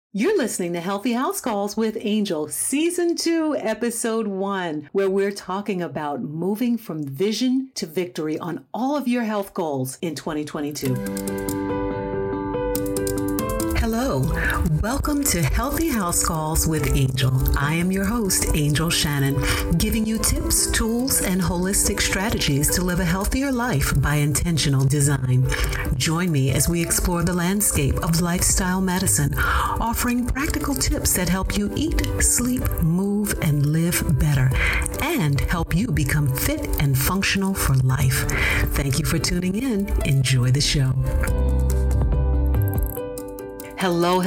You're listening to Healthy House Calls with Angel, Season 2, Episode 1, where we're talking about moving from vision to victory on all of your health goals in 2022. Hello, welcome to Healthy House Calls with Angel. I am your host, Angel Shannon, giving you tips, tools, and holistic strategies to live a healthier life by intentional design. Join me as we explore the landscape of lifestyle medicine, offering practical tips that help you eat, sleep, move, and live better, and help you become fit and functional for life. Thank you for tuning in. Enjoy the show. Hello.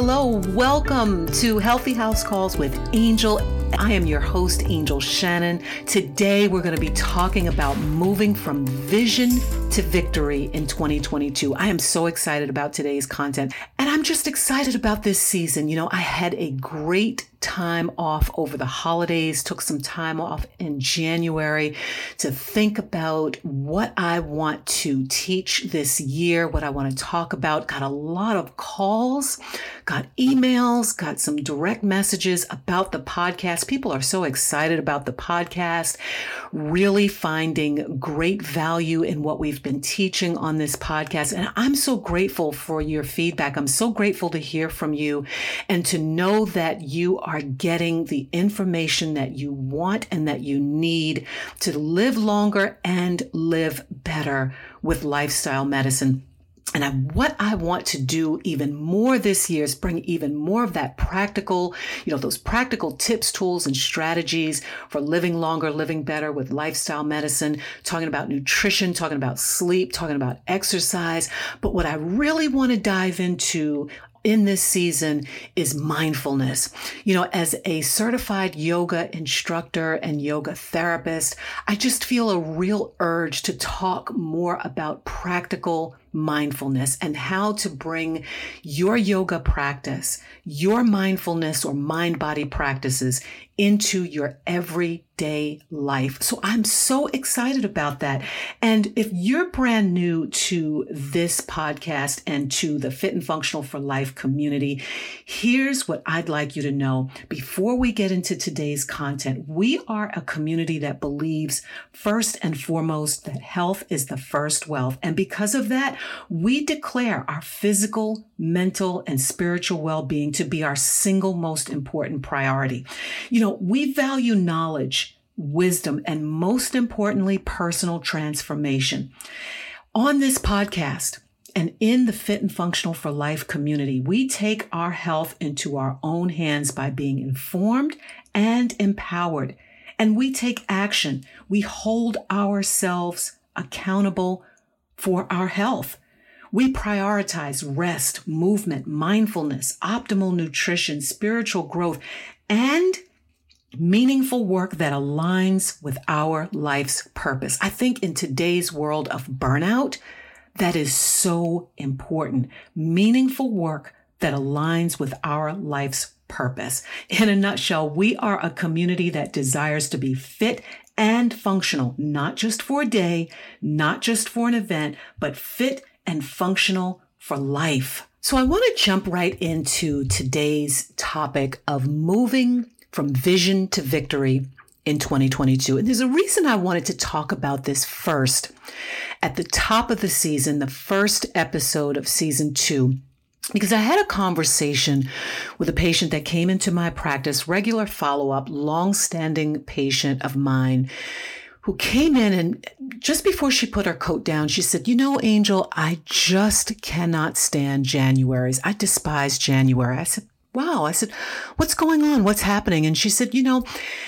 Welcome to Healthy House Calls with Angel. I am your host, Angel Shannon. Today, we're going to be talking about moving from vision to victory in 2022. I am so excited about today's content, and I'm just excited about this season. You know, I had a great time off over the holidays, took some time off in January to think about what I want to teach this year, what I want to talk about. Got a lot of calls, got emails, got some direct messages about the podcast. People are so excited about the podcast, really finding great value in what we've been teaching on this podcast. And I'm so grateful for your feedback. I'm so grateful to hear from you and to know that you are getting the information that you want and that you need to live longer and live better with lifestyle medicine. And what I want to do even more this year is bring even more of that practical, those practical tips, tools, and strategies for living longer, living better with lifestyle medicine, talking about nutrition, talking about sleep, talking about exercise. But what I really want to dive into in this season is mindfulness. As a certified yoga instructor and yoga therapist, I just feel a real urge to talk more about practical mindfulness and how to bring your yoga practice, your mindfulness or mind-body practices into your everyday life. So I'm so excited about that. And if you're brand new to this podcast and to the Fit and Functional for Life community, here's what I'd like you to know. Before we get into today's content, we are a community that believes first and foremost that health is the first wealth. And because of that, we declare our physical, mental, and spiritual well-being to be our single most important priority. We value knowledge, wisdom, and most importantly, personal transformation. On this podcast and in the Fit and Functional for Life community, we take our health into our own hands by being informed and empowered. And we take action. We hold ourselves accountable for our health. We prioritize rest, movement, mindfulness, optimal nutrition, spiritual growth, and meaningful work that aligns with our life's purpose. I think in today's world of burnout, that is so important. Meaningful work that aligns with our life's purpose. In a nutshell, we are a community that desires to be fit and functional, not just for a day, not just for an event, but fit and functional for life. So I want to jump right into today's topic of moving from vision to victory in 2022. And there's a reason I wanted to talk about this first. At the top of the season, the first episode of season 2, because I had a conversation with a patient that came into my practice, regular follow-up, long-standing patient of mine, who came in and just before she put her coat down, she said, Angel, I just cannot stand Januaries. I despise January. I said, wow. I said, what's going on? What's happening? And she said, and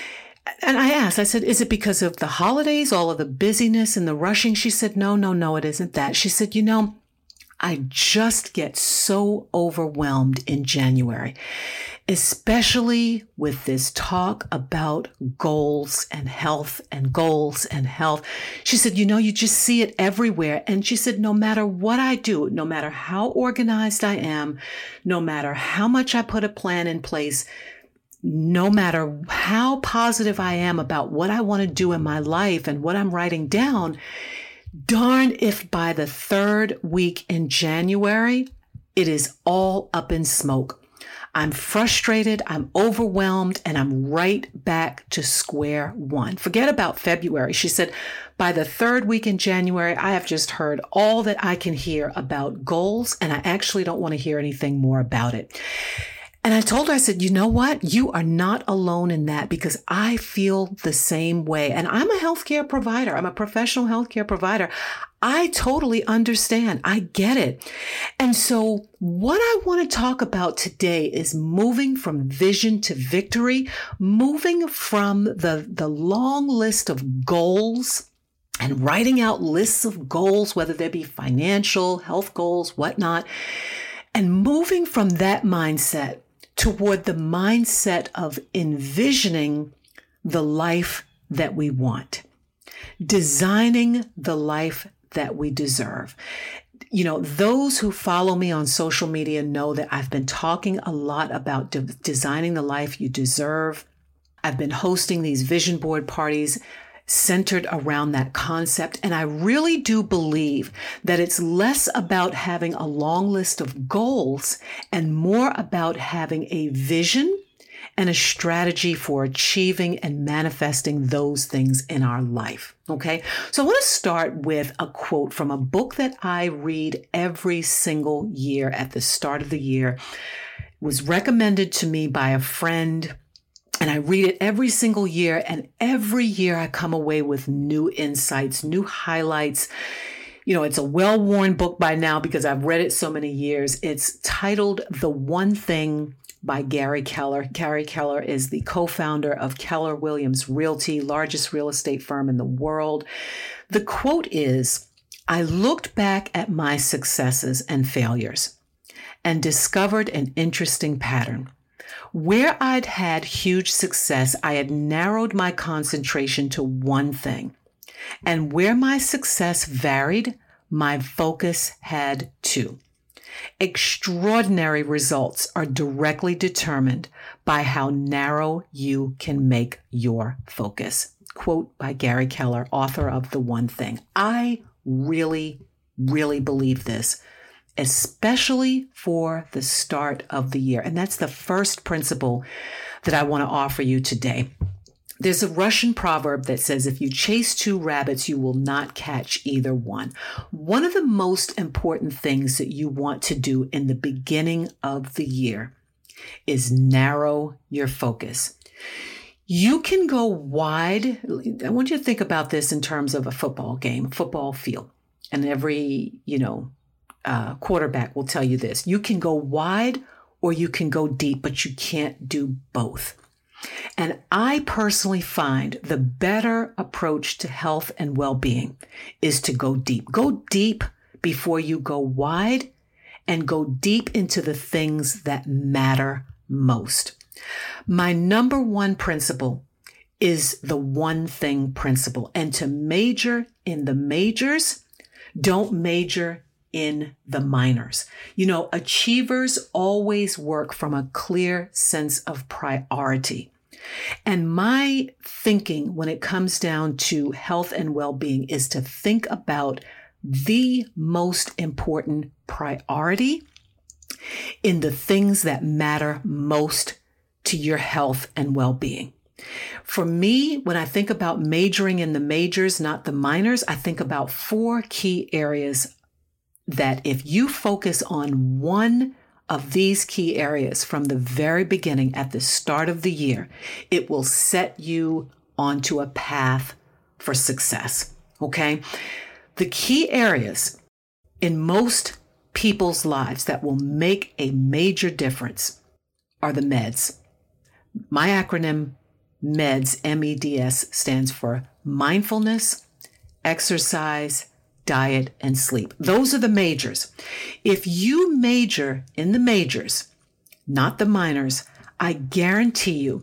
I asked, I said, is it because of the holidays, all of the busyness and the rushing? She said, no, it isn't that. She said, I just get so overwhelmed in January, especially with this talk about goals and health and goals and health. She said, you just see it everywhere. And she said, no matter what I do, no matter how organized I am, no matter how much I put a plan in place, no matter how positive I am about what I want to do in my life and what I'm writing down, darn if by the third week in January, it is all up in smoke. I'm frustrated, I'm overwhelmed, and I'm right back to square one. Forget about February. She said, by the third week in January, I have just heard all that I can hear about goals, and I actually don't want to hear anything more about it. And I told her, I said, you know what? You are not alone in that, because I feel the same way. And I'm a healthcare provider. I'm a professional healthcare provider. I totally understand. I get it. And so what I want to talk about today is moving from vision to victory, moving from the long list of goals and writing out lists of goals, whether they be financial, health goals, whatnot, and moving from that mindset toward the mindset of envisioning the life that we want, designing the life that we deserve. You know, those who follow me on social media know that I've been talking a lot about designing the life you deserve. I've been hosting these vision board parties centered around that concept. And I really do believe that it's less about having a long list of goals and more about having a vision and a strategy for achieving and manifesting those things in our life. Okay. So I want to start with a quote from a book that I read every single year at the start of the year. It was recommended to me by a friend, and I read it every single year, and every year I come away with new insights, new highlights. You know, it's a well-worn book by now because I've read it so many years. It's titled The One Thing by Gary Keller. Gary Keller is the co-founder of Keller Williams Realty, largest real estate firm in the world. The quote is, "I looked back at my successes and failures and discovered an interesting pattern. Where I'd had huge success, I had narrowed my concentration to one thing. And where my success varied, my focus had too. Extraordinary results are directly determined by how narrow you can make your focus." Quote by Gary Keller, author of The One Thing. I really, really believe this, especially for the start of the year. And that's the first principle that I want to offer you today. There's a Russian proverb that says, if you chase two rabbits, you will not catch either one. One of the most important things that you want to do in the beginning of the year is narrow your focus. You can go wide. I want you to think about this in terms of a football game, a football field. And every, quarterback will tell you this. You can go wide or you can go deep, but you can't do both. And I personally find the better approach to health and well-being is to go deep. Go deep before you go wide, and go deep into the things that matter most. My number one principle is the one thing principle. And to major in the majors, don't major in the minors. You know, achievers always work from a clear sense of priority. And my thinking when it comes down to health and well-being is to think about the most important priority in the things that matter most to your health and well-being. For me, when I think about majoring in the majors, not the minors, I think about 4 key areas that if you focus on one of these key areas from the very beginning at the start of the year, it will set you onto a path for success. Okay? The key areas in most people's lives that will make a major difference are the MEDS. My acronym MEDS, MEDS, stands for mindfulness, exercise, diet, and sleep. Those are the majors. If you major in the majors, not the minors, I guarantee you,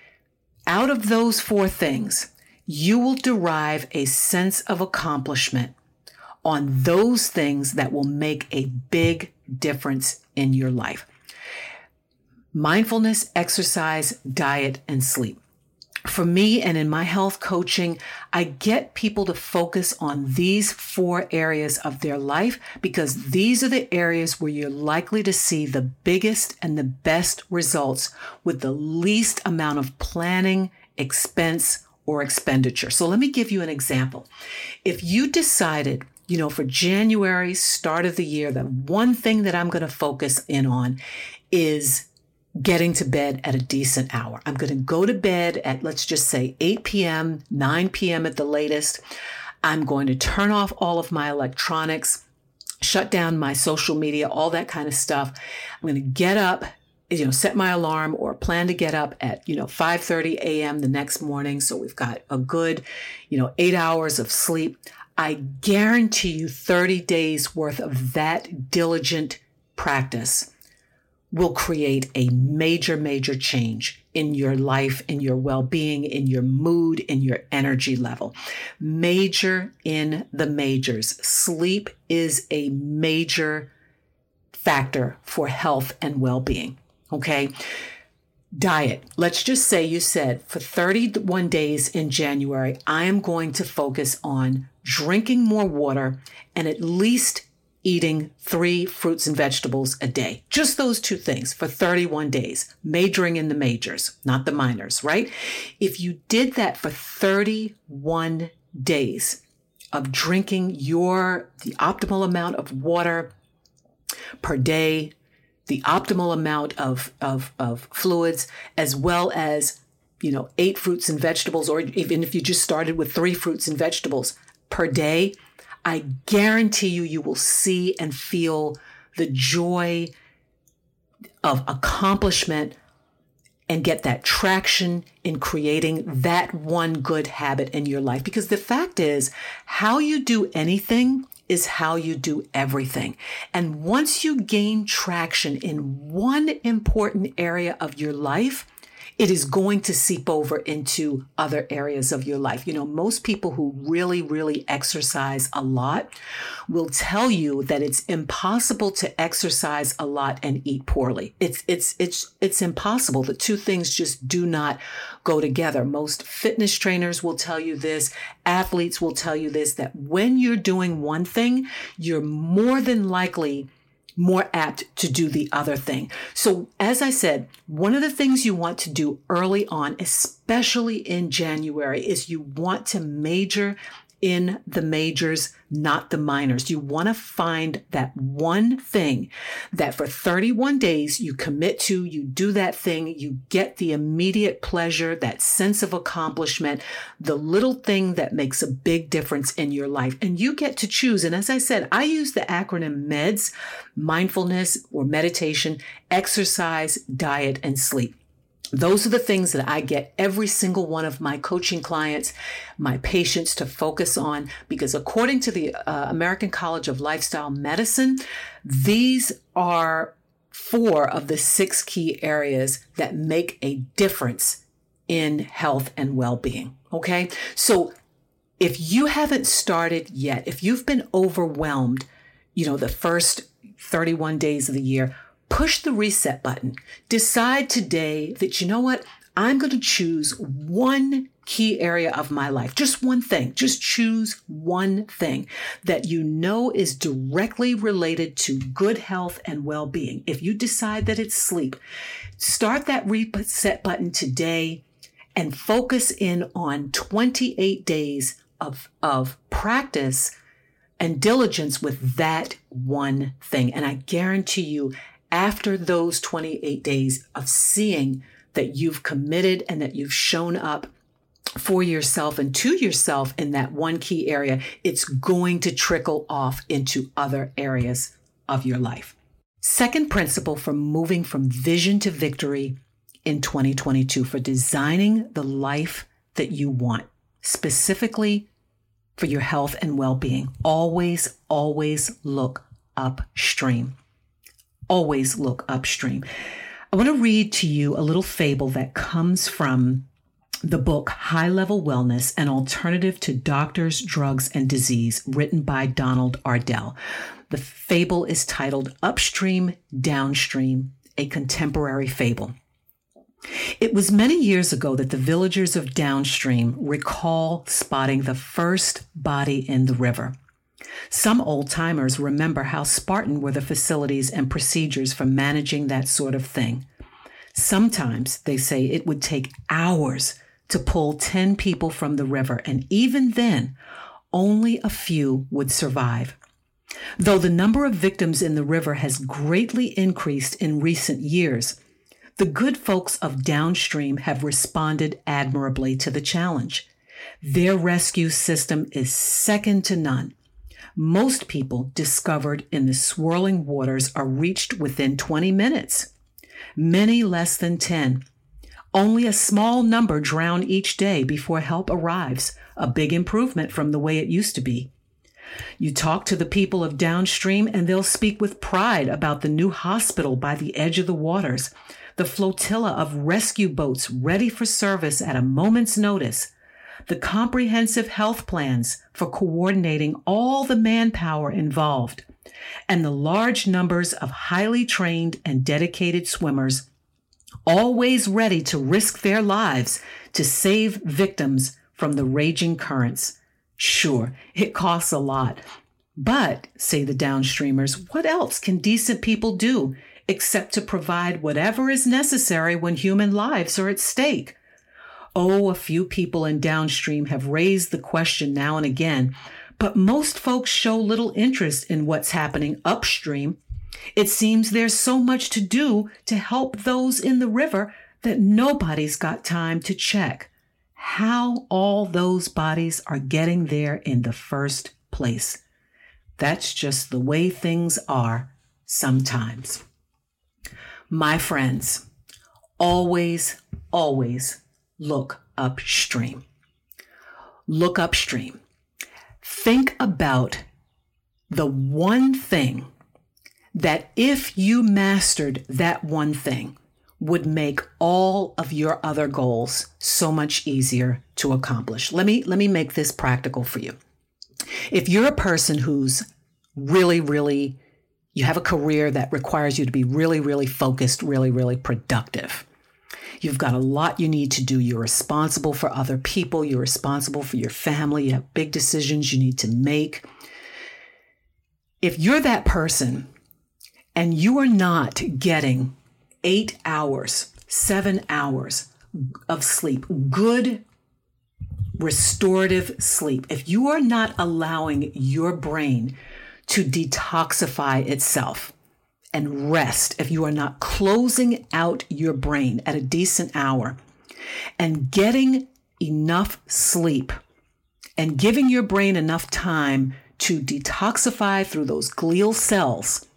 out of those 4 things, you will derive a sense of accomplishment on those things that will make a big difference in your life. Mindfulness, exercise, diet, and sleep. For me and in my health coaching, I get people to focus on these 4 areas of their life because these are the areas where you're likely to see the biggest and the best results with the least amount of planning, expense, or expenditure. So let me give you an example. If you decided, for January, start of the year, the one thing that I'm going to focus in on is getting to bed at a decent hour. I'm going to go to bed at, let's just say 8 p.m., 9 p.m. at the latest. I'm going to turn off all of my electronics, shut down my social media, all that kind of stuff. I'm going to get up, set my alarm or plan to get up at, 5:30 a.m. the next morning. So we've got a good, 8 hours of sleep. I guarantee you 30 days worth of that diligent practice will create a major, major change in your life, in your well-being, in your mood, in your energy level. Major in the majors. Sleep is a major factor for health and well-being. Okay. Diet. Let's just say you said for 31 days in January, I am going to focus on drinking more water and at least eating 3 fruits and vegetables a day. Just those 2 things for 31 days, majoring in the majors, not the minors, right? If you did that for 31 days of drinking the optimal amount of water per day, the optimal amount of fluids, as well as, 8 fruits and vegetables, or even if you just started with 3 fruits and vegetables per day, I guarantee you will see and feel the joy of accomplishment and get that traction in creating that one good habit in your life. Because the fact is, how you do anything is how you do everything. And once you gain traction in one important area of your life, it is going to seep over into other areas of your life. Most people who really, really exercise a lot will tell you that it's impossible to exercise a lot and eat poorly. It's impossible. The 2 things just do not go together. Most fitness trainers will tell you this. Athletes will tell you this, that when you're doing one thing, you're more than likely more apt to do the other thing. So as I said, one of the things you want to do early on, especially in January, is you want to major in the majors, not the minors. You want to find that one thing that for 31 days you commit to, you do that thing, you get the immediate pleasure, that sense of accomplishment, the little thing that makes a big difference in your life. And you get to choose. And as I said, I use the acronym MEDS, mindfulness or meditation, exercise, diet, and sleep. Those are the things that I get every single one of my coaching clients, my patients to focus on, because according to the American College of Lifestyle Medicine, these are 4 of the 6 key areas that make a difference in health and well-being. Okay. So if you haven't started yet, if you've been overwhelmed, the first 31 days of the year, push the reset button. Decide today that, I'm going to choose one key area of my life, just one thing. Just choose one thing that is directly related to good health and well-being. If you decide that it's sleep, start that reset button today and focus in on 28 days of practice and diligence with that one thing. And I guarantee you, after those 28 days of seeing that you've committed and that you've shown up for yourself and to yourself in that one key area, it's going to trickle off into other areas of your life. Second principle for moving from vision to victory in 2022, for designing the life that you want, specifically for your health and well-being. Always, always look upstream. Always look upstream. I want to read to you a little fable that comes from the book High Level Wellness, an Alternative to Doctors, Drugs, and Disease, written by Donald Ardell. The fable is titled Upstream, Downstream, a Contemporary Fable. It was many years ago that the villagers of downstream recall spotting the first body in the river. Some old-timers remember how Spartan were the facilities and procedures for managing that sort of thing. Sometimes, they say, it would take hours to pull 10 people from the river, and even then, only a few would survive. Though the number of victims in the river has greatly increased in recent years, the good folks of downstream have responded admirably to the challenge. Their rescue system is second to none. Most people discovered in the swirling waters are reached within 20 minutes, many less than 10. Only a small number drown each day before help arrives, a big improvement from the way it used to be. You talk to the people of downstream and they'll speak with pride about the new hospital by the edge of the waters, the flotilla of rescue boats ready for service at a moment's notice, the comprehensive health plans for coordinating all the manpower involved, and the large numbers of highly trained and dedicated swimmers, always ready to risk their lives to save victims from the raging currents. Sure, it costs a lot, but, say the downstreamers, what else can decent people do except to provide whatever is necessary when human lives are at stake? Oh, a few people in downstream have raised the question now and again, but most folks show little interest in what's happening upstream. It seems there's so much to do to help those in the river that nobody's got time to check how all those bodies are getting there in the first place. That's just the way things are sometimes. My friends, always, always look upstream. Look upstream. Think about the one thing that if you mastered that one thing would make all of your other goals so much easier to accomplish. Let me make this practical for you. If you're a person who's really, you have a career that requires you to be really focused, really productive. You've got a lot you need to do. You're responsible for other people. You're responsible for your family. You have big decisions you need to make. If you're that person and you are not getting 8 hours, 7 hours of sleep, good restorative sleep, if you are not allowing your brain to detoxify itself and rest, if you are not closing out your brain at a decent hour and getting enough sleep and giving your brain enough time to detoxify through those glial cells,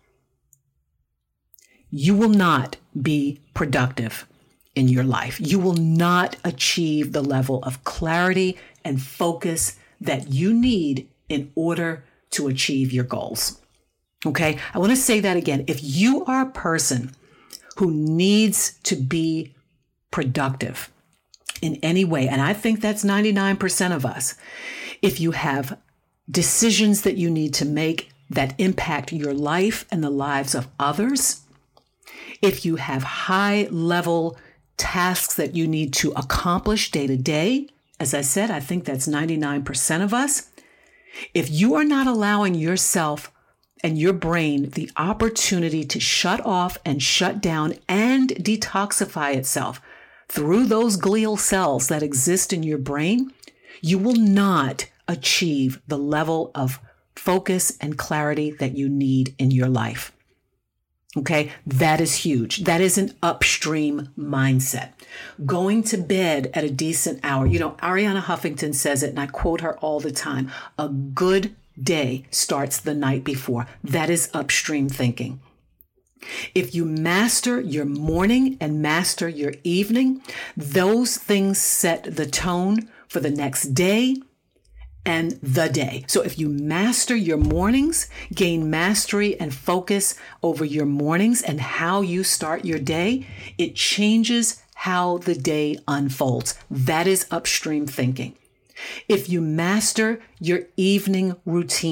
you will not be productive in your life. You will not achieve the level of clarity and focus that you need in order to achieve your goals. Okay, I want to say that again. If you are a person who needs to be productive in any way, and I think that's 99% of us, if you have decisions that you need to make that impact your life and the lives of others, if you have high-level tasks that you need to accomplish day to day, as I said, I think that's 99% of us. If you are not allowing yourself and your brain the opportunity to shut off and shut down and detoxify itself through those glial cells that exist in your brain, you will not achieve the level of focus and clarity that you need in your life. Okay, that is huge. That is an upstream mindset. Going to bed at a decent hour. You know, Arianna Huffington says it, and I quote her all the time. A good day starts the night before. That is upstream thinking. If you master your morning and master your evening, those things set the tone for the next day and the day. So if you master your mornings, gain mastery and focus over your mornings and how you start your day, it changes how the day unfolds. That is upstream thinking. If you master your evening routine,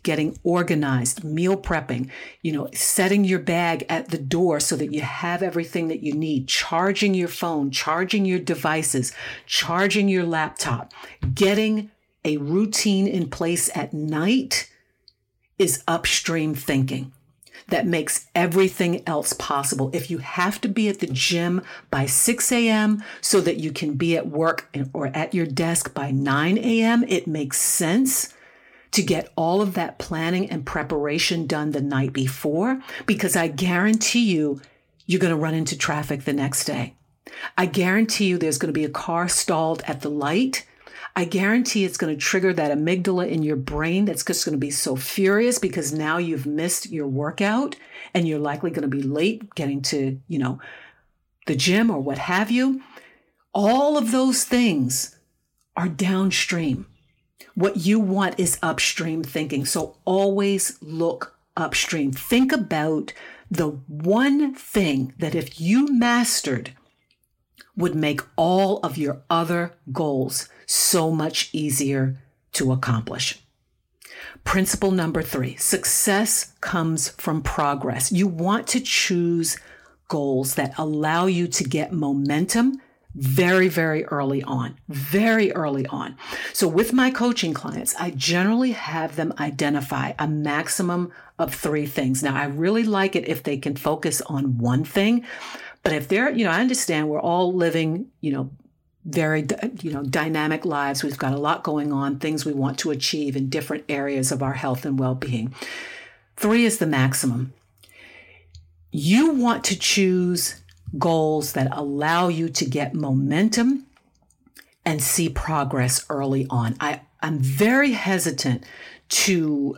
getting organized, meal prepping, setting your bag at the door so that you have everything that you need, charging your phone, charging your devices, charging your laptop, getting a routine in place at night is upstream thinking that makes everything else possible. If you have to be at the gym by 6 a.m. so that you can be at work or at your desk by 9 a.m., it makes sense to get all of that planning and preparation done the night before, because I guarantee you're going to run into traffic the next day. I guarantee you there's going to be a car stalled at the light. I guarantee it's going to trigger that amygdala in your brain that's just going to be so furious because now you've missed your workout and you're likely going to be late getting to, the gym or what have you. All of those things are downstream. What you want is upstream thinking. So always look upstream. Think about the one thing that if you mastered would make all of your other goals so much easier to accomplish. Principle number 3, success comes from progress. You want to choose goals that allow you to get momentum very, very early on, very early on. So with my coaching clients, I generally have them identify a maximum of 3 things. Now, I really like it if they can focus on one thing, but if they're, I understand we're all living, very, dynamic lives. We've got a lot going on, things we want to achieve in different areas of our health and well-being. 3 is the maximum. You want to choose goals that allow you to get momentum and see progress early on. I'm very hesitant to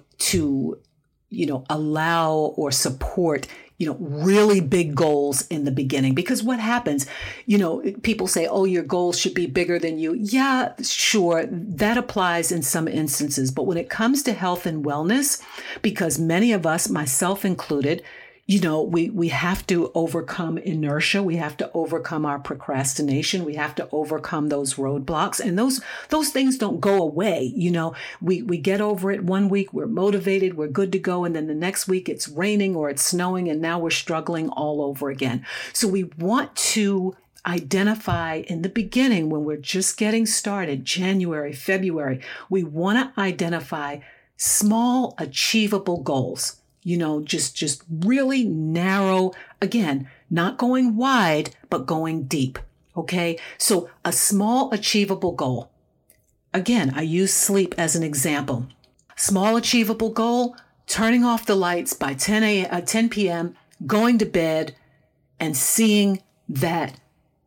allow or support really big goals in the beginning, because what happens, people say, oh, your goals should be bigger than you. Yeah, sure. That applies in some instances. But when it comes to health and wellness, because many of us, myself included, we have to overcome inertia. We have to overcome our procrastination. We have to overcome those roadblocks. And those things don't go away. We get over it one week, we're motivated, we're good to go. And then the next week it's raining or it's snowing and now we're struggling all over again. So we want to identify in the beginning when we're just getting started, January, February, we want to identify small, achievable goals. Just really narrow, again, not going wide, but going deep. Okay. So a small achievable goal. Again, I use sleep as an example. Small achievable goal, turning off the lights by 10 p.m., going to bed and seeing that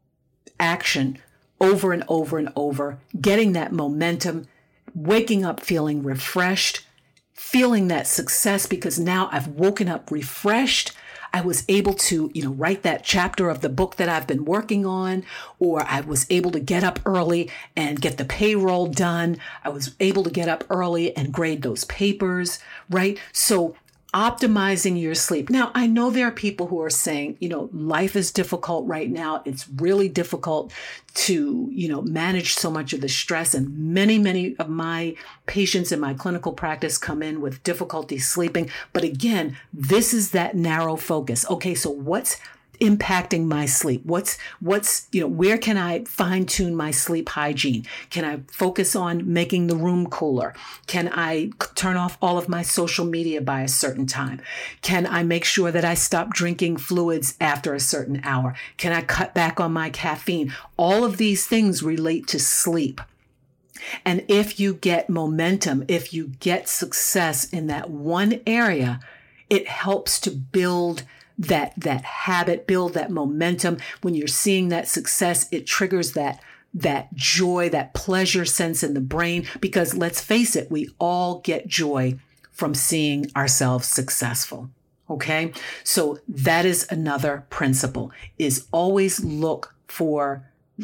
action over and over and over, getting that momentum, waking up feeling refreshed, feeling that success because now I've woken up refreshed. I was able to, write that chapter of the book that I've been working on, or I was able to get up early and get the payroll done. I was able to get up early and grade those papers, right? So optimizing your sleep. Now, I know there are people who are saying, life is difficult right now. It's really difficult to, manage so much of the stress. And many, many of my patients in my clinical practice come in with difficulty sleeping. But again, this is that narrow focus. Okay, so what's impacting my sleep? What's, where can I fine tune my sleep hygiene? Can I focus on making the room cooler? Can I turn off all of my social media by a certain time? Can I make sure that I stop drinking fluids after a certain hour? Can I cut back on my caffeine? All of these things relate to sleep. And if you get momentum, if you get success in that one area, it helps to build that habit, build that momentum. When you're seeing that success, it triggers that joy, that pleasure sense in the brain, because let's face it, we all get joy from seeing ourselves successful. Okay. So that is another principle, is always look to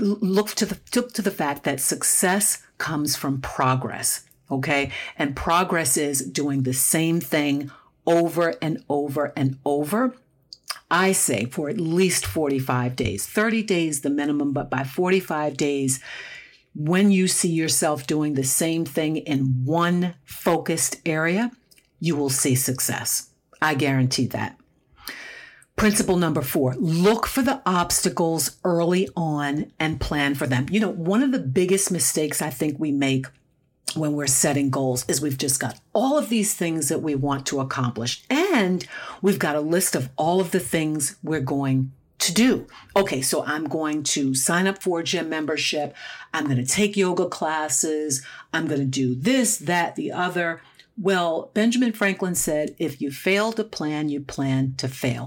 the fact that success comes from progress. Okay. And progress is doing the same thing over and over and over. I say for at least 45 days, 30 days, the minimum, but by 45 days, when you see yourself doing the same thing in one focused area, you will see success. I guarantee that. Principle number 4, look for the obstacles early on and plan for them. One of the biggest mistakes I think we make when we're setting goals is we've just got all of these things that we want to accomplish, and we've got a list of all of the things we're going to do. Okay, so I'm going to sign up for a gym membership. I'm going to take yoga classes. I'm going to do this, that, the other. Well, Benjamin Franklin said, if you fail to plan, you plan to fail.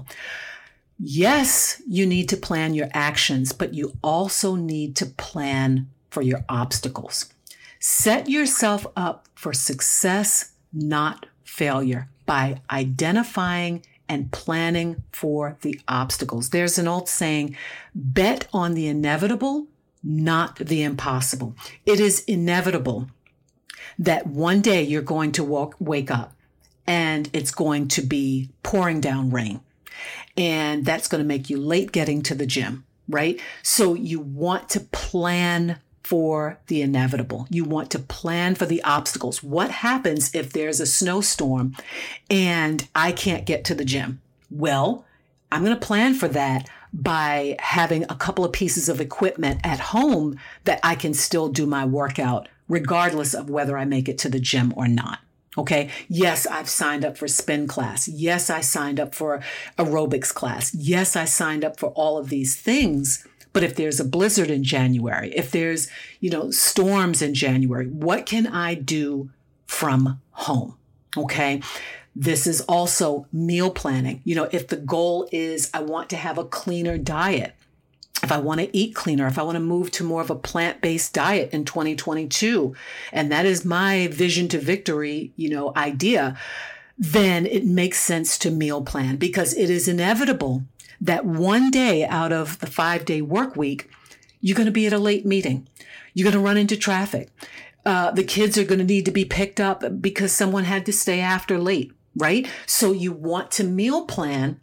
Yes, you need to plan your actions, but you also need to plan for your obstacles. Set yourself up for success, not failure, by identifying and planning for the obstacles. There's an old saying, bet on the inevitable, not the impossible. It is inevitable that one day you're going to wake up and it's going to be pouring down rain. And that's going to make you late getting to the gym, right? So you want to plan for the inevitable. You want to plan for the obstacles. What happens if there's a snowstorm and I can't get to the gym? Well, I'm going to plan for that by having a couple of pieces of equipment at home that I can still do my workout regardless of whether I make it to the gym or not. Okay. Yes, I've signed up for spin class. Yes, I signed up for aerobics class. Yes, I signed up for all of these things. But if there's a blizzard in January, if there's, storms in January, what can I do from home? Okay. This is also meal planning. If the goal is I want to have a cleaner diet, if I want to eat cleaner, if I want to move to more of a plant-based diet in 2022, and that is my vision to victory, idea, then it makes sense to meal plan, because it is inevitable that one day out of the 5-day work week, you're going to be at a late meeting. You're going to run into traffic. The kids are going to need to be picked up because someone had to stay after late, right? So you want to meal plan,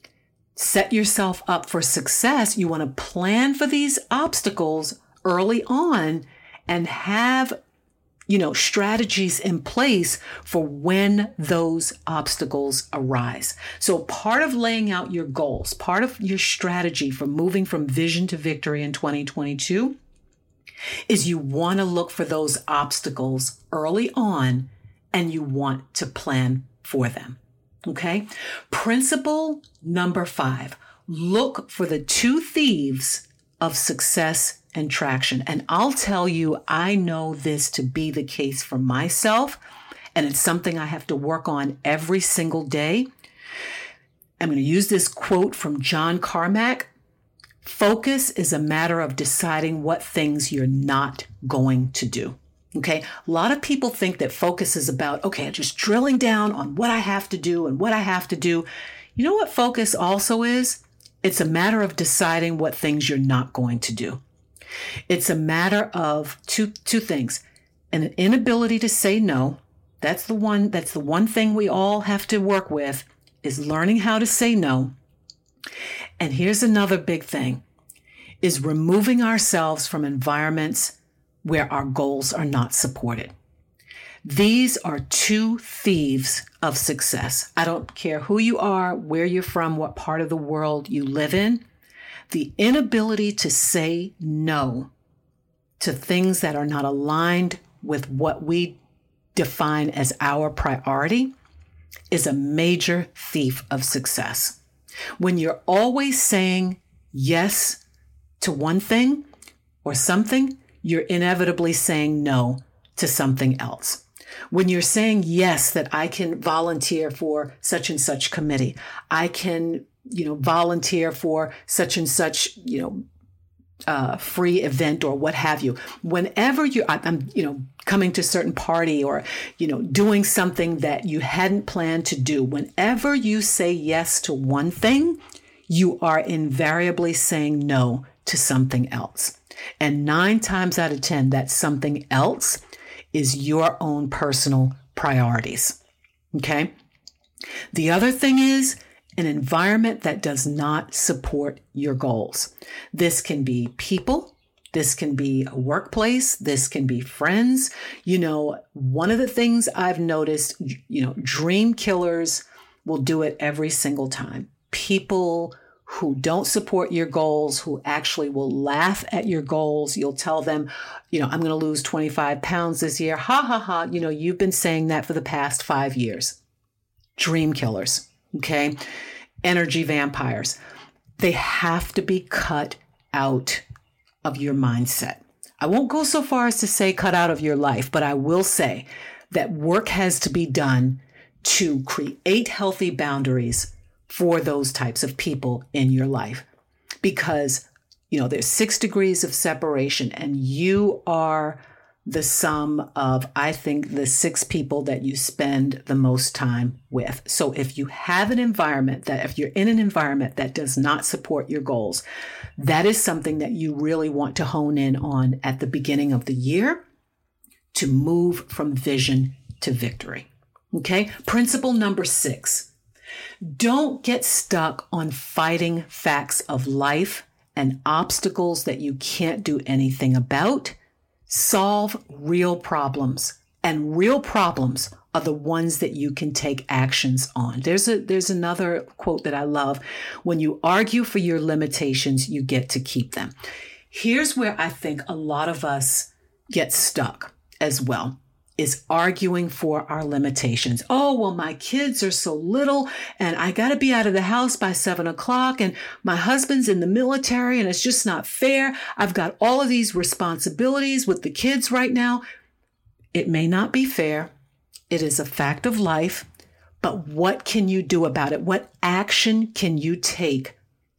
set yourself up for success. You want to plan for these obstacles early on and have, strategies in place for when those obstacles arise. So part of laying out your goals, part of your strategy for moving from vision to victory in 2022 is you want to look for those obstacles early on and you want to plan for them. Okay. Principle number 5, look for the 2 thieves of success and traction. And I'll tell you, I know this to be the case for myself, and it's something I have to work on every single day. I'm going to use this quote from John Carmack. Focus is a matter of deciding what things you're not going to do. Okay. A lot of people think that focus is about, just drilling down on what I have to do and what I have to do. You know what focus also is? It's a matter of deciding what things you're not going to do. It's a matter of two things. An inability to say no. That's the one thing we all have to work with, is learning how to say no. And here's another big thing, is removing ourselves from environments where our goals are not supported. These are 2 thieves of success. I don't care who you are, where you're from, what part of the world you live in. The inability to say no to things that are not aligned with what we define as our priority is a major thief of success. When you're always saying yes to one thing or something, you're inevitably saying no to something else. When you're saying yes, that I can volunteer for such and such committee, I can, volunteer for such and such, free event or what have you. Whenever I'm coming to a certain party or, doing something that you hadn't planned to do, whenever you say yes to one thing, you are invariably saying no to something else. And 9 times out of 10, that something else is your own personal priorities. Okay. The other thing is an environment that does not support your goals. This can be people. This can be a workplace. This can be friends. One of the things I've noticed, dream killers will do it every single time. People who don't support your goals, who actually will laugh at your goals. You'll tell them, I'm going to lose 25 pounds this year. Ha, ha, ha. You've been saying that for the past 5 years. Dream killers, okay? Energy vampires. They have to be cut out of your mindset. I won't go so far as to say cut out of your life, but I will say that work has to be done to create healthy boundaries for those types of people in your life. Because, there's 6 degrees of separation, and you are the sum of, I think, the 6 people that you spend the most time with. So if you're in an environment that does not support your goals, that is something that you really want to hone in on at the beginning of the year to move from vision to victory. Okay. Principle number 6. Don't get stuck on fighting facts of life and obstacles that you can't do anything about. Solve real problems, and real problems are the ones that you can take actions on. There's another quote that I love. When you argue for your limitations, you get to keep them. Here's where I think a lot of us get stuck as well, is arguing for our limitations. Oh, well, my kids are so little and I got to be out of the house by 7:00 and my husband's in the military and it's just not fair. I've got all of these responsibilities with the kids right now. It may not be fair. It is a fact of life, but what can you do about it? What action can you take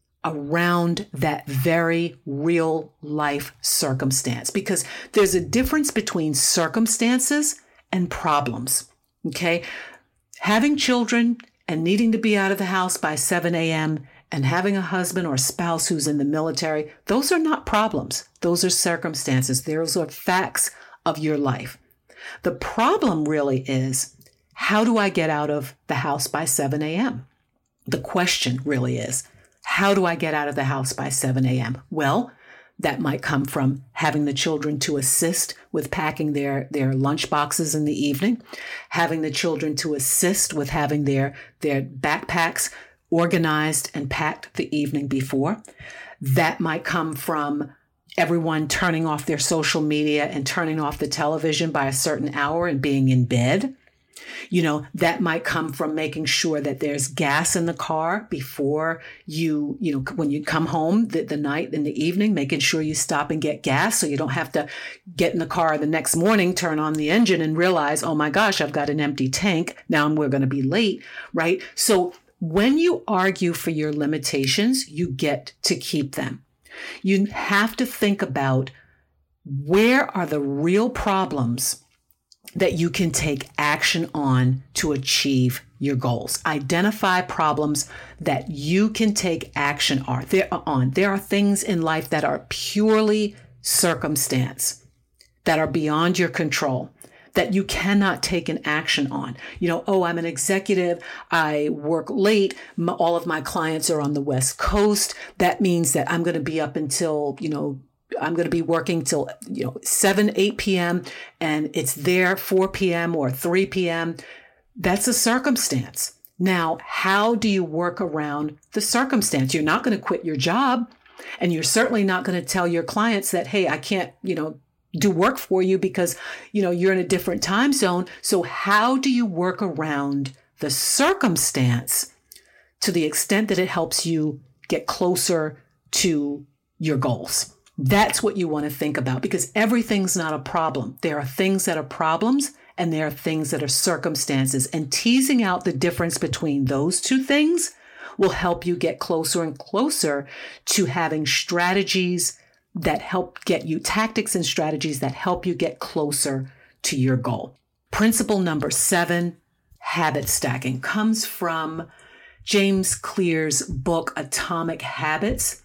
around that very real life circumstance? Because there's a difference between circumstances and problems, okay? Having children and needing to be out of the house by 7 a.m. and having a husband or spouse who's in the military, those are not problems. Those are circumstances. Those are facts of your life. The problem really is, how do I get out of the house by 7 a.m.? The question really is, how do I get out of the house by 7 a.m.? Well, that might come from having the children to assist with packing their lunch boxes in the evening, having the children to assist with having their backpacks organized and packed the evening before. That might come from everyone turning off their social media and turning off the television by a certain hour and being in bed. That might come from making sure that there's gas in the car before when you come home the night in the evening, making sure you stop and get gas so you don't have to get in the car the next morning, turn on the engine and realize, oh my gosh, I've got an empty tank. Now we're going to be late, right? So when you argue for your limitations, you get to keep them. You have to think about, where are the real problems that you can take action on to achieve your goals. Identify problems that you can take action on. There are things in life that are purely circumstance, that are beyond your control, that you cannot take an action on. I'm an executive. I work late. All of my clients are on the West Coast. That means that I'm going to be up until, I'm going to be working till 7, 8 p.m. and it's there 4 p.m. or 3 p.m. That's a circumstance. Now, how do you work around the circumstance? You're not going to quit your job, and you're certainly not going to tell your clients that, hey, I can't, do work for you because, you're in a different time zone. So how do you work around the circumstance to the extent that it helps you get closer to your goals? That's what you want to think about, because everything's not a problem. There are things that are problems and there are things that are circumstances, and teasing out the difference between those two things will help you get closer and closer to having strategies that help get you, tactics and strategies that help you get closer to your goal. Principle number 7, habit stacking, comes from James Clear's book, Atomic Habits.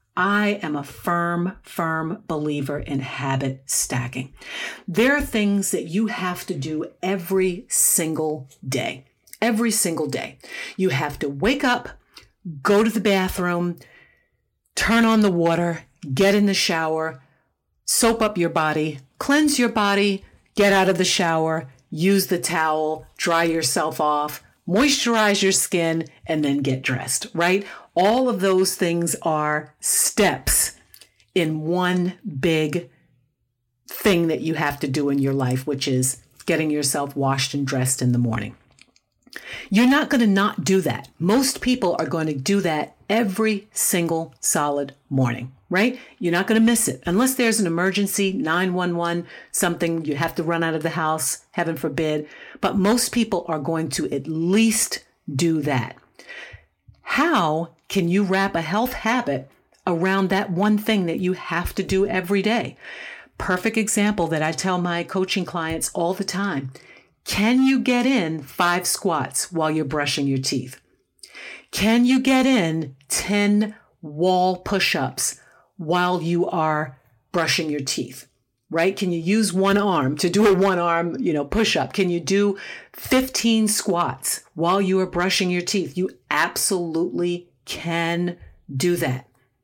I am a firm believer in habit stacking. There are things that you have to do every single day. Every single day. You have to wake up, go to the bathroom, turn on the water, get in the shower, soap up your body, cleanse your body, get out of the shower, use the towel, dry yourself off, moisturize your skin, and then get dressed, right? All of those things are steps in one big thing that you have to do in your life, which is getting yourself washed and dressed in the morning. You're not going to not do that. Most people are going to do that every single solid morning, right? You're not going to miss it unless there's an emergency, 911, something you have to run out of the house, heaven forbid. But most people are going to at least do that. How can you wrap a health habit around that one thing that you have to do every day? Perfect example that I tell my coaching clients all the time. Can you get in 5 squats while you're brushing your teeth? Can you get in 10 wall push-ups while you are brushing your teeth, right? Can you use one arm to do a one-arm, push-up? Can you do 15 squats while you are brushing your teeth? You absolutely can do that.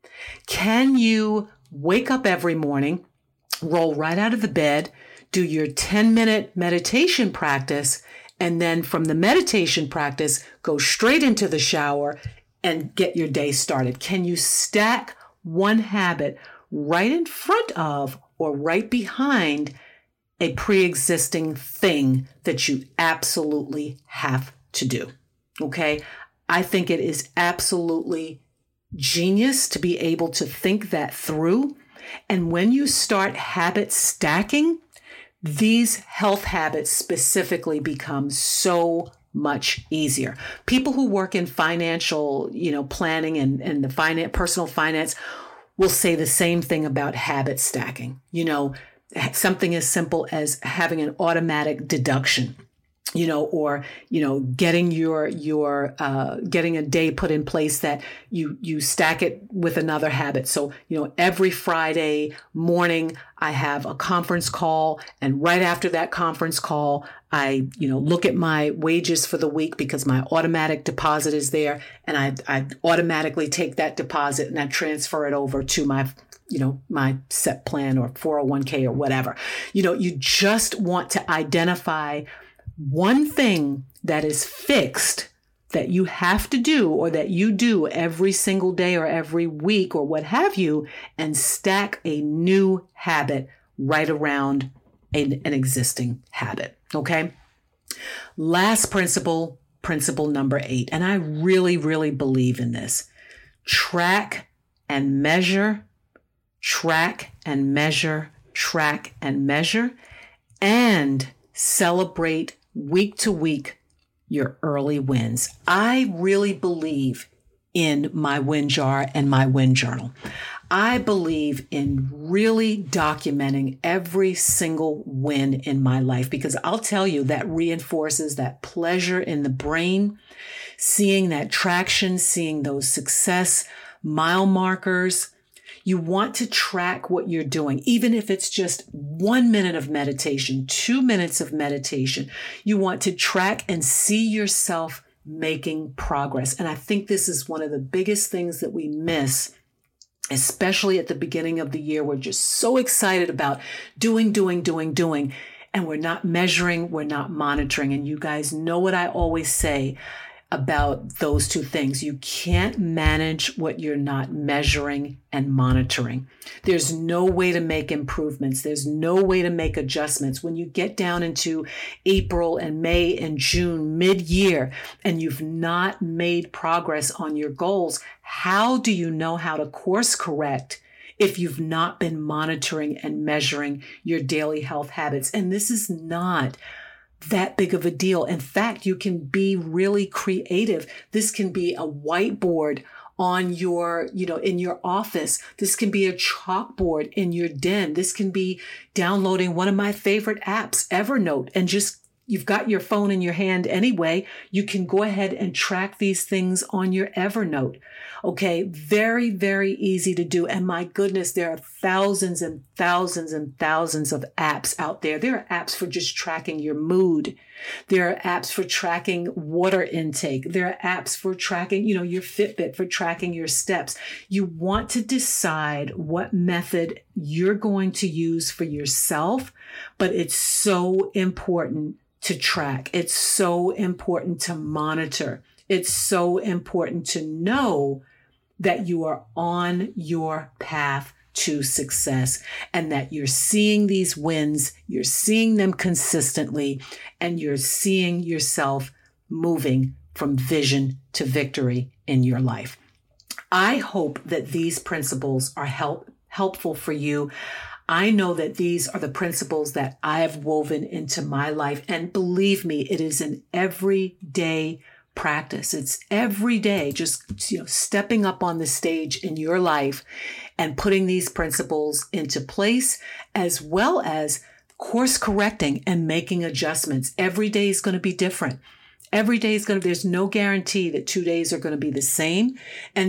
Can you wake up every morning, roll right out of the bed, do your 10-minute meditation practice, and then from the meditation practice, go straight into the shower and get your day started? Can you stack one habit right in front of or right behind a pre-existing thing that you absolutely have to do? Okay. I think it is absolutely genius to be able to think that through. And when you start habit stacking, these health habits specifically become so much easier. People who work in financial, planning and the personal finance will say the same thing about habit stacking. Something as simple as having an automatic deduction, or getting getting a day put in place that you stack it with another habit. So, every Friday morning I have a conference call, and right after that conference call, I, look at my wages for the week because my automatic deposit is there, and I automatically take that deposit and I transfer it over to my my SEP plan or 401k or whatever. You just want to identify one thing that is fixed that you have to do or that you do every single day or every week or what have you, and stack a new habit right around an existing habit. Okay. Last principle number 8. And I really, really believe in this. Track and measure, and celebrate week to week your early wins. I really believe in my win jar and my win journal. I believe in really documenting every single win in my life, because I'll tell you that reinforces that pleasure in the brain, seeing that traction, seeing those success mile markers. You want to track what you're doing, even if it's just 1 minute of meditation, 2 minutes of meditation. You want to track and see yourself making progress. And I think this is one of the biggest things that we miss, especially at the beginning of the year. We're just so excited about doing, and we're not measuring, we're not monitoring. And you guys know what I always say about those two things. You can't manage what you're not measuring and monitoring. There's no way to make improvements. There's no way to make adjustments. When you get down into April and May and June, mid-year, and you've not made progress on your goals, how do you know how to course correct if you've not been monitoring and measuring your daily health habits? And this is not that big of a deal. In fact, you can be really creative. This can be a whiteboard on your, in your office. This can be a chalkboard in your den. This can be downloading one of my favorite apps, Evernote, and just you've got your phone in your hand anyway, you can go ahead and track these things on your Evernote. Okay. Very, very easy to do. And my goodness, there are thousands and thousands and thousands of apps out there. There are apps for just tracking your mood. There are apps for tracking water intake. There are apps for tracking, your Fitbit, for tracking your steps. You want to decide what method you're going to use for yourself, but it's so important to track. It's so important to monitor. It's so important to know that you are on your path to success and that you're seeing these wins, you're seeing them consistently, and you're seeing yourself moving from vision to victory in your life. I hope that these principles are helpful for you. I know that these are the principles that I have woven into my life. And believe me, it is an everyday practice. It's every day, just, stepping up on the stage in your life and putting these principles into place, as well as course correcting and making adjustments. Every day is going to be different. Every day is there's no guarantee that 2 days are going to be the same. And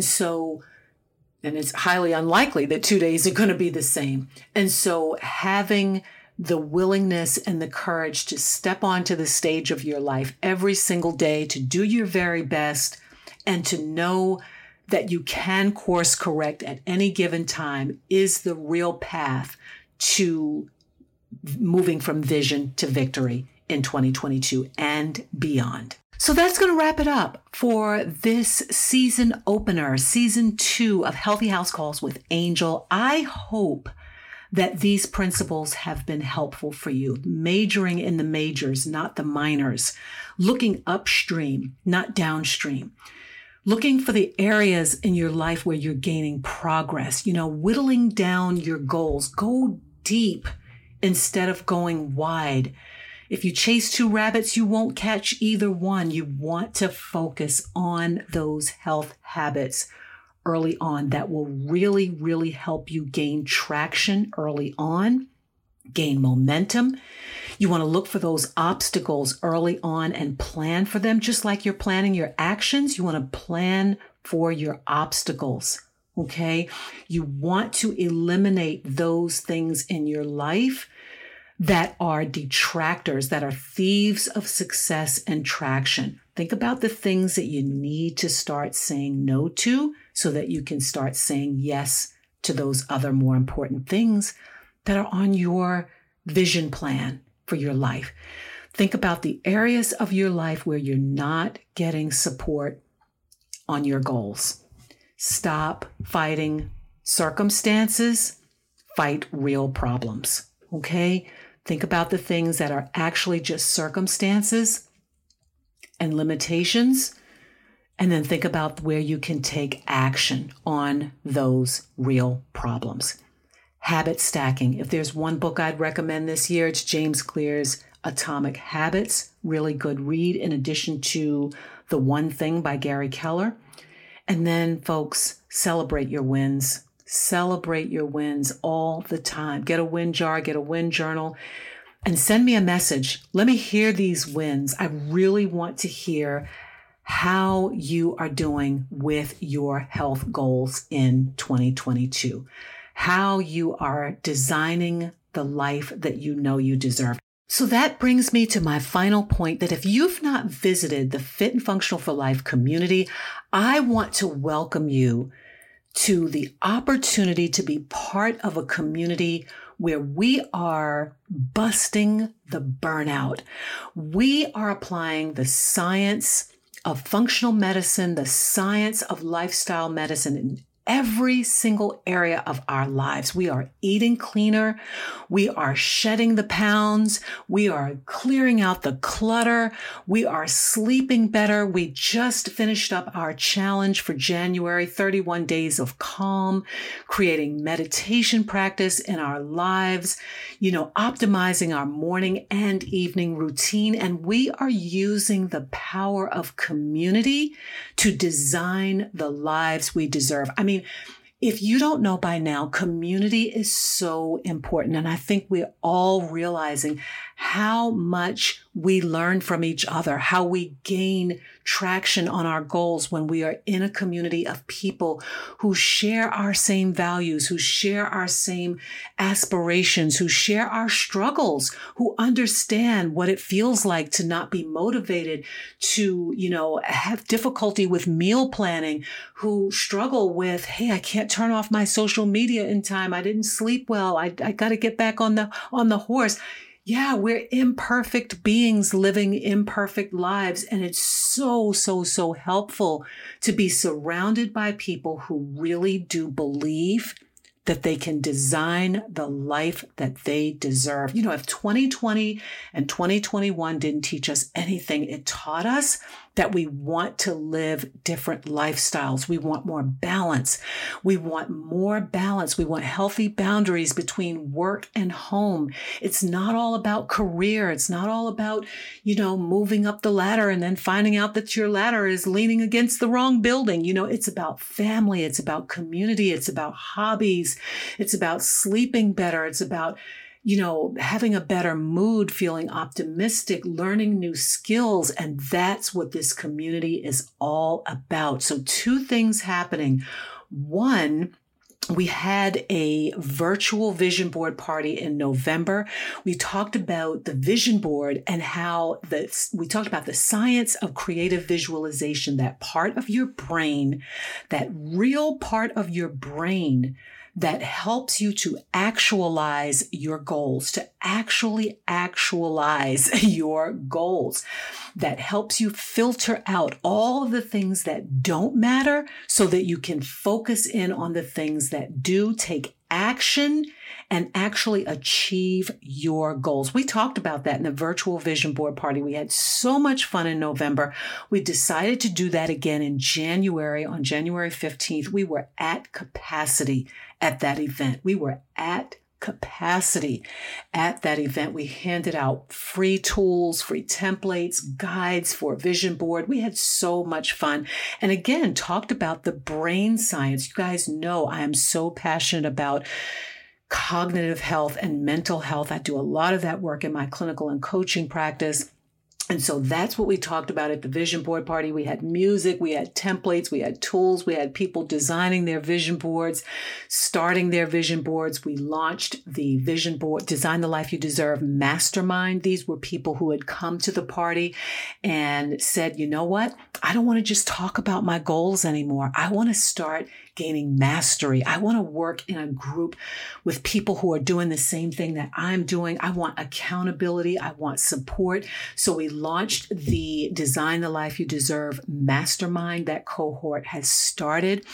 it's highly unlikely that 2 days are going to be the same. And so having the willingness and the courage to step onto the stage of your life every single day, to do your very best, and to know that you can course correct at any given time is the real path to moving from vision to victory in 2022 and beyond. So that's going to wrap it up for this season opener, season 2 of Healthy House Calls with Angel. I hope that these principles have been helpful for you, majoring in the majors, not the minors, looking upstream, not downstream, looking for the areas in your life where you're gaining progress, whittling down your goals. Go deep instead of going wide. If you chase 2 rabbits, you won't catch either one. You want to focus on those health habits early on that will really, really help you gain traction early on, gain momentum. You want to look for those obstacles early on and plan for them, just like you're planning your actions. You want to plan for your obstacles. Okay. You want to eliminate those things in your life that are detractors, that are thieves of success and traction. Think about the things that you need to start saying no to so that you can start saying yes to those other more important things that are on your vision plan for your life. Think about the areas of your life where you're not getting support on your goals. Stop fighting circumstances, fight real problems. Okay? Think about the things that are actually just circumstances and limitations, and then think about where you can take action on those real problems. Habit stacking. If there's one book I'd recommend this year, it's James Clear's Atomic Habits. Really good read, in addition to The One Thing by Gary Keller. And then, folks, celebrate your wins. Celebrate your wins all the time. Get a win jar, get a win journal, and send me a message. Let me hear these wins. I really want to hear how you are doing with your health goals in 2022, how you are designing the life that you know you deserve. So that brings me to my final point, that if you've not visited the Fit and Functional for Life community, I want to welcome you to the opportunity to be part of a community where we are busting the burnout. We are applying the science of functional medicine, the science of lifestyle medicine in every single area of our lives. We are eating cleaner. We are shedding the pounds. We are clearing out the clutter. We are sleeping better. We just finished up our challenge for January, 31 days of calm, creating meditation practice in our lives, optimizing our morning and evening routine. And we are using the power of community to design the lives we deserve. If you don't know by now, community is so important. And I think we're all realizing how much we learn from each other, how we gain traction on our goals when we are in a community of people who share our same values, who share our same aspirations, who share our struggles, who understand what it feels like to not be motivated, to, have difficulty with meal planning, who struggle with, hey, I can't turn off my social media in time. I didn't sleep well. I got to get back on the horse. Yeah, we're imperfect beings living imperfect lives. And it's so, so, so helpful to be surrounded by people who really do believe that they can design the life that they deserve. If 2020 and 2021 didn't teach us anything, it taught us that we want to live different lifestyles. We want more balance. We want more balance. We want healthy boundaries between work and home. It's not all about career. It's not all about, moving up the ladder and then finding out that your ladder is leaning against the wrong building. It's about family. It's about community. It's about hobbies. It's about sleeping better. It's about having a better mood, feeling optimistic, learning new skills. And that's what this community is all about. So 2 things happening. One, we had a virtual vision board party in November. We talked about the vision board and we talked about the science of creative visualization, that part of your brain, that real part of your brain that helps you to actualize your goals, to actually actualize your goals, that helps you filter out all of the things that don't matter so that you can focus in on the things that do, take action and actually achieve your goals. We talked about that in the virtual vision board party. We had so much fun in November. We decided to do that again in January. On January 15th, we were at capacity at that event. We were at capacity at that event. We handed out free tools, free templates, guides for vision board. We had so much fun. And again, talked about the brain science. You guys know I am so passionate about cognitive health and mental health. I do a lot of that work in my clinical and coaching practice. And so that's what we talked about at the vision board party. We had music, we had templates, we had tools, we had people designing their vision boards, starting their vision boards. We launched the vision board, Design the Life You Deserve Mastermind. These were people who had come to the party and said, you know what? I don't want to just talk about my goals anymore. I want to start gaining mastery. I want to work in a group with people who are doing the same thing that I'm doing. I want accountability. I want support. So we launched the Design the Life You Deserve Mastermind. That cohort has started.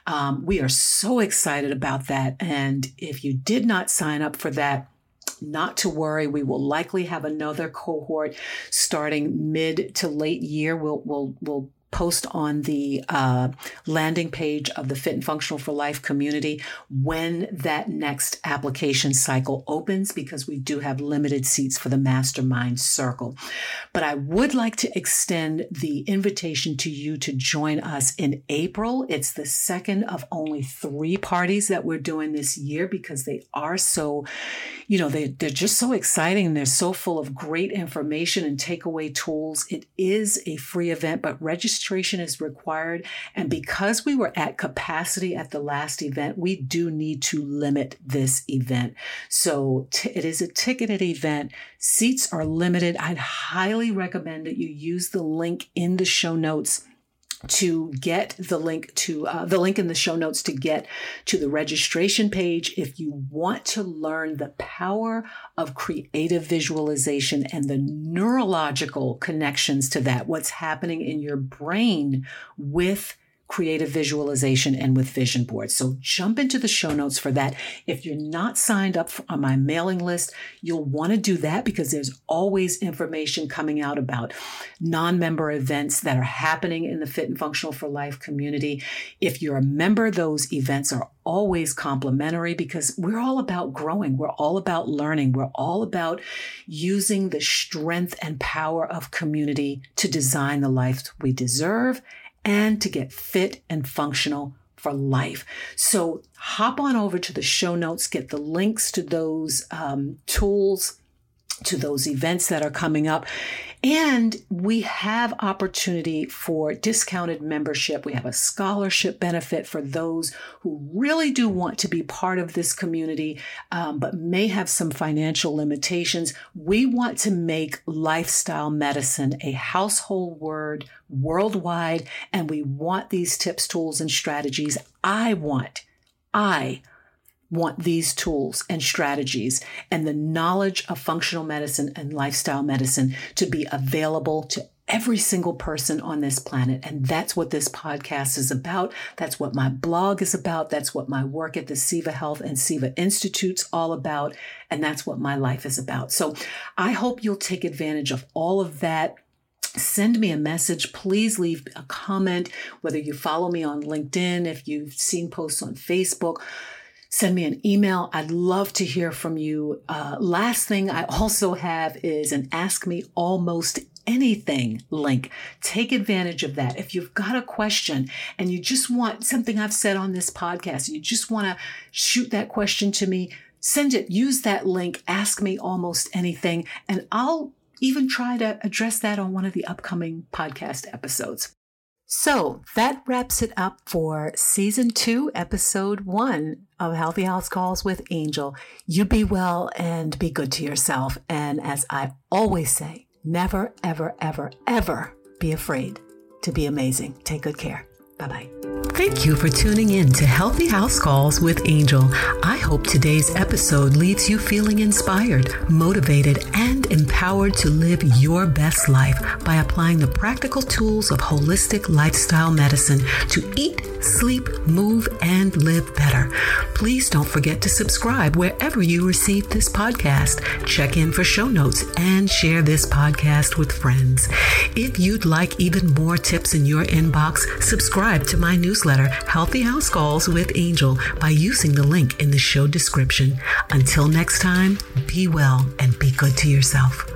We are so excited about that. And if you did not sign up for that, not to worry. We will likely have another cohort starting mid to late year. We'll post on the landing page of the Fit and Functional for Life community when that next application cycle opens, because we do have limited seats for the mastermind circle. But I would like to extend the invitation to you to join us in April. It's the second of only 3 parties that we're doing this year, because they are so, they're just so exciting. They're so full of great information and takeaway tools. It is a free event, but registration is required. And because we were at capacity at the last event, we do need to limit this event. So it is a ticketed event. Seats are limited. I'd highly recommend that you use the link in the show notes to get the link in the show notes to get to the registration page if you want to learn the power of creative visualization and the neurological connections to that, what's happening in your brain with creative visualization and with vision boards. So jump into the show notes for that. If you're not signed up on my mailing list, you'll want to do that, because there's always information coming out about non-member events that are happening in the Fit and Functional for Life community. If you're a member, those events are always complimentary, because we're all about growing. We're all about learning. We're all about using the strength and power of community to design the life we deserve and to get fit and functional for life. So hop on over to the show notes, get the links to those tools to those events that are coming up. And we have opportunity for discounted membership. We have a scholarship benefit for those who really do want to be part of this community, but may have some financial limitations. We want to make lifestyle medicine a household word worldwide, and we want these tips, tools, and strategies. I want these tools and strategies and the knowledge of functional medicine and lifestyle medicine to be available to every single person on this planet. And that's what this podcast is about. That's what my blog is about. That's what my work at the Siva Health and Siva Institute's all about. And that's what my life is about. So I hope you'll take advantage of all of that. Send me a message. Please leave a comment, whether you follow me on LinkedIn, if you've seen posts on Facebook. Send me an email. I'd love to hear from you. Last thing I also have is an Ask Me Almost Anything link. Take advantage of that. If you've got a question and you just want something I've said on this podcast, you just want to shoot that question to me, send it. Use that link, Ask Me Almost Anything, and I'll even try to address that on one of the upcoming podcast episodes. So that wraps it up for Season 2, Episode 1 of Healthy House Calls with Angel. You be well and be good to yourself. And as I always say, never, ever, ever, ever be afraid to be amazing. Take good care. Bye-bye. Thank you for tuning in to Healthy House Calls with Angel. I hope today's episode leaves you feeling inspired, motivated, and empowered to live your best life by applying the practical tools of holistic lifestyle medicine to eat, sleep, move, and live better. Please don't forget to subscribe wherever you receive this podcast. Check in for show notes and share this podcast with friends. If you'd like even more tips in your inbox, subscribe to my newsletter, Healthy House Calls with Angel, by using the link in the show description. Until next time, be well and be good to yourself.